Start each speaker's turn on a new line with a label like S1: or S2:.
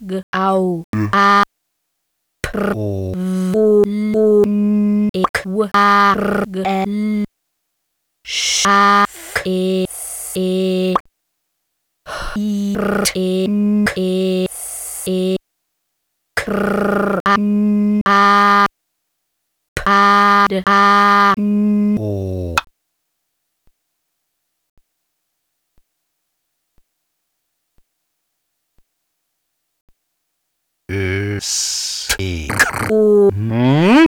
S1: g au a pr u e q r g l sh a e e i r e n e e kr an a p a d a n o. S E O